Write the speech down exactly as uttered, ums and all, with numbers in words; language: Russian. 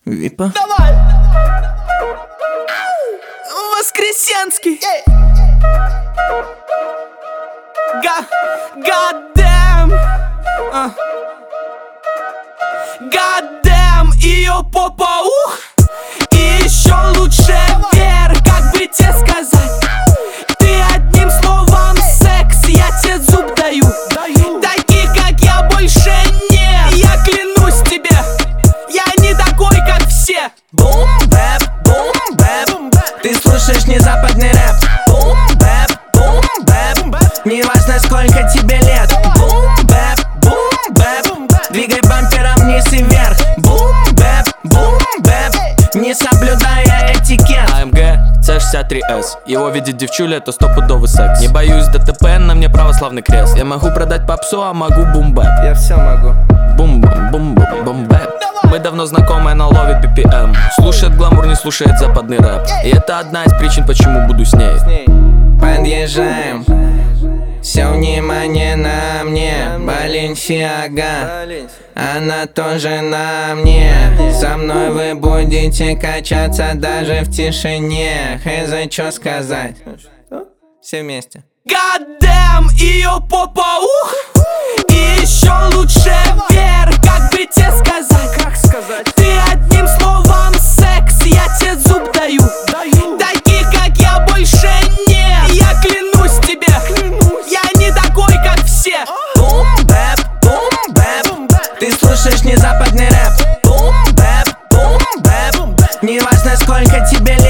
Випа. Давай! Воскресенский! God damn! uh. God damn! Ее попа, ух! И еще лучше вверх, как бы тебе сказать. Ты одним словом секс, я тебе зуб даю. Таких, как я, больше нет. Я клянусь тебе, я не такой, как все. Бум-бэп, бум-бэп. Ты слушаешь не западный рэп. Бум-бэп, бум-бэп. Не важно, сколько тебе лет. Бум-бэп, бум-бэп. Двигай бампером вниз и вверх. Бум-бэп, бум-бэп. Не соблюдая этикет. АМГ Ц шестьдесят три эс. Его видит девчуля, это стопудовый секс. Не боюсь ДТП, на мне православный крест. Я могу продать попсу, а могу бум-бэп. Я все могу. Бум-бум-бум-бум-бэп. Мы давно знакомы, она ловит би пи эм. Слушает гламур, не слушает западный рэп. И это одна из причин, почему буду с ней. Подъезжаем. Все внимание на мне. Баленсиага. Она тоже на мне. Со мной вы будете качаться даже в тишине. Хз, чё сказать? Все вместе. God damn! Ее попа, ух! И еще лучше вверх, как бы тебе сказать. Как сказать? Ты одним словом секс, я тебе зуб даю. Таких, как я, больше нет. Я клянусь тебе, я не такой, как все. Бум-бэп, бум-бэп. Ты слушаешь не западный рэп. Бум-бэп, бум-бэп. Не важно, сколько тебе лет.